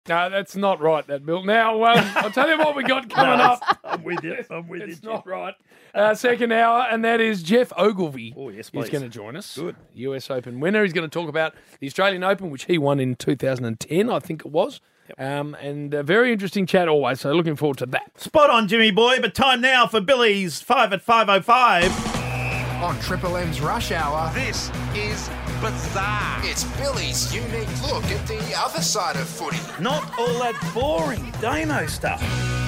No, that's not right, that, Bill. Now, I'll tell you what we got coming up. I'm with you. It's not right. Second hour, and that is Jeff Ogilvy. Oh, yes, please. He's going to join us. Good. US Open winner. He's going to talk about the Australian Open, which he won in 2010, I think it was. Yep. And a very interesting chat always, so looking forward to that. Spot on, Jimmy boy, but time now for Billy's 5 at 5:05. On Triple M's Rush Hour, This is bizarre. it's Billy's unique look at the other side of footy. Not all that boring Damo stuff.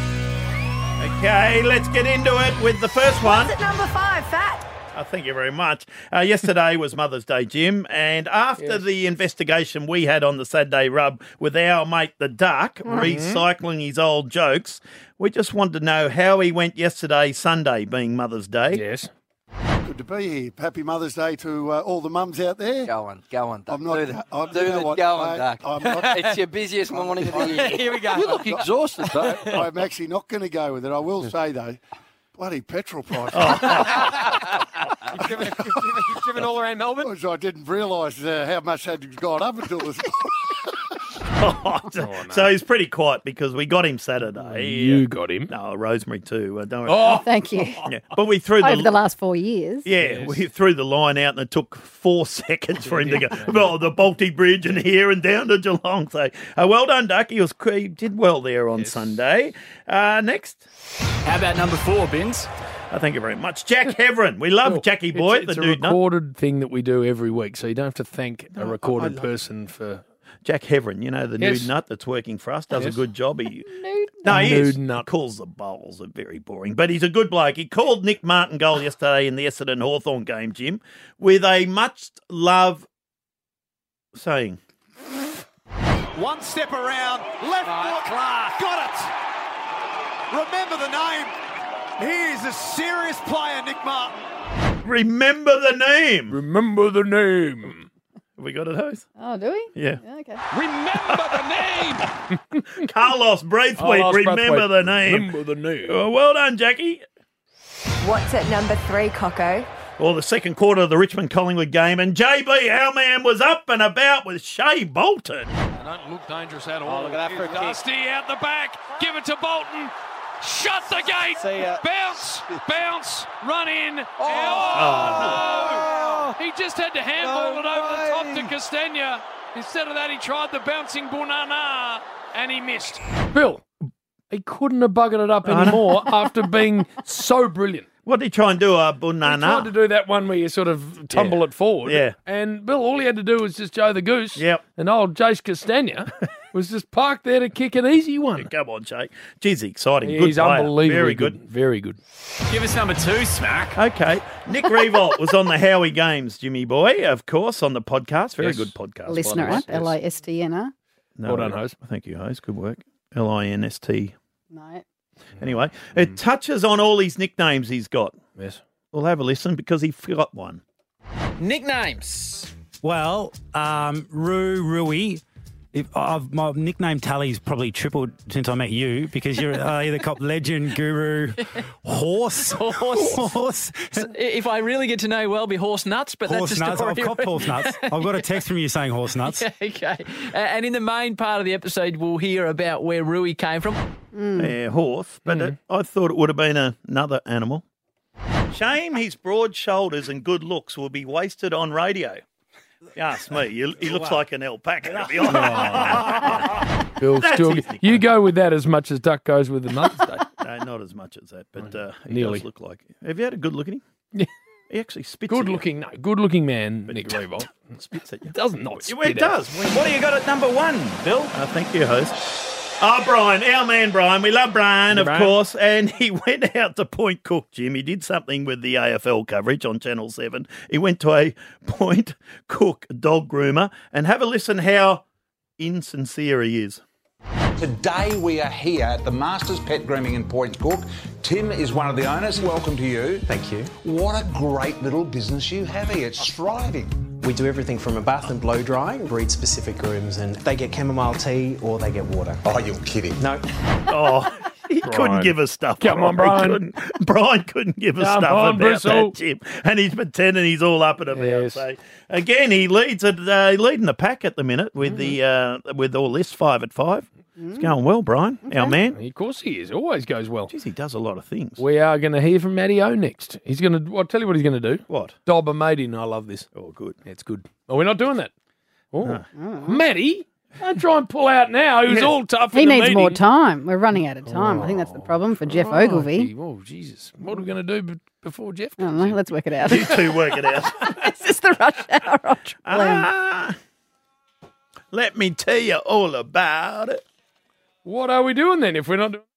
Okay, let's get into it with the first one. What's at number 5, Fat? Thank you very much. Yesterday was Mother's Day, Jim, and after the investigation we had on the Saturday Rub with our mate the Duck, recycling his old jokes, we just wanted to know how he went yesterday, Sunday, being Mother's Day. Yes. Good to be here. Happy Mother's Day to all the mums out there. Go on, Duck. I'm not. do the, I'm, do you know the what, go on, mate, Duck. I'm not. It's your busiest morning of the year. Here we go. You look exhausted, though. I'm actually not going to go with it. I will say though, bloody petrol price. You've driven all around Melbourne? Because I didn't realise how much had gone up until this morning. So he's pretty quiet because we got him Saturday. You got him. No, Rosemary too. Don't worry. Oh, Thank you. Yeah. But we threw Over the last 4 years. we threw the line out and it took 4 seconds for him to go, well, the Balti Bridge and here and down to Geelong. So well done, Duck. He did well there on Sunday. Next. How about number 4, Bins? Thank you very much. Jack Heverin. We love Jackie Boy, It's the a nude nut. recorded thing that we do every week, so you don't have to thank a recorded person for... Jack Heverin, you know, the Yes. nude nut that's working for us, does a Yes. good job. He Nude is. Nude nut. He calls the bowls are very boring, but he's a good bloke. He called Nick Martingale yesterday in the Essendon Hawthorn game, Jim, with a much love saying. One step around, left foot, got it. Remember the name. He is a serious player, Nick Martin. Remember the name. Remember the name. Have we got it, Hose? Oh, do we? Yeah. Okay. Remember the name. Carlos Braithwaite, remember the name. Remember the name. Well done, Jackie. What's at number 3, Coco? Well, the second quarter of the Richmond-Collingwood game, and JB, our man, was up and about with Shea Bolton. Don't look dangerous at all. look at that for a kick. Dusty out the back. Give it to Bolton. Shut the gate. See ya. Bounce, run in. Oh. No. He just had to handball it over the top to Castagna. Instead of that, he tried the bouncing Bunana, and he missed. Bill, he couldn't have buggered it up anymore after being so brilliant. What did he try and do, He tried to Bunana? do that one where you sort of tumble it forward. Yeah. And Bill, all he had to do was just Joe the Goose. Yep. And old Jace Castagna was just parked there to kick an easy one. Come on, Jake. Geez, exciting. Good He's player. unbelievably Very good. Very good. Give us number 2, Smack. Okay. Nick Revolt was on the Howie Games, Jimmy boy, of course, on the podcast. Very Yes. good podcast. Listener by app, the way. LISTNR. No, Well done, Hose. Thank you, Hose. Good work. LINST. No. Anyway, it touches on all his nicknames he's got. Yes. We'll have a listen because he forgot one. Nicknames. Well, Rui. My nickname tally's probably tripled since I met you because you're either cop legend, guru, horse. If I really get to know you well, be horse nuts, but Horse that's a nuts. story. I've copped horse nuts. I've got a text from you saying horse nuts. Yeah, okay. And in the main part of the episode, we'll hear about where Rui came from. Yeah, horse. But I thought it would have been another animal. Shame his broad shoulders and good looks will be wasted on radio. You ask me, he looks like an alpaca, to be honest. Bill, That's still, his you go with that as much as Duck goes with the Mother's Day. No, not as much as that, but he Nearly. does look like. Have you had a good look at him? Yeah. He actually spits Good at looking, no, good looking man, Nick Revolt. you. Spits at you. Does not spit Well, it out. does. What do you got at number 1, Bill? Thank you, host. Brian, our man Brian. We love Brian, of Brian. course. And he went out to Point Cook, Jim. He did something with the AFL coverage on Channel 7. He went to a Point Cook dog groomer and have a listen how insincere he is. Today we are here at the Masters Pet Grooming in Point Cook. Tim is one of the owners. Welcome to you. Thank you. What a great little business you have here. It's thriving. We do everything from a bath and blow drying, breed specific grooms, and they get chamomile tea or they get water. Oh, you're kidding. No. Oh, he couldn't give us stuff. Come on, Brian. Brian couldn't give us Come stuff on, about Bristol. that, Jim. And he's pretending he's all up and about. Yes. So, again, he leads leading the pack at the minute with the with all this 5 at 5. It's going well, Brian, our man. Of course he is. Always goes well. Jeez, he does a lot of things. We are going to hear from Matty O next. He's going to. I'll tell you what he's going to do. What? Dob a mate in. I love this. Oh, good. Yeah, it's good. Oh, we're not doing that. Oh, Matty, don't try and pull out now. He was all tough. He in the needs more meeting. time. We're running out of time. I think that's the problem for Jeff Ogilvy. Oh, Jesus. What are we going to do before Jeff I don't know. Let's work it out. You two work it out. Is this the rush hour on Triple M? Let me tell you all about it. What are we doing then if we're not doing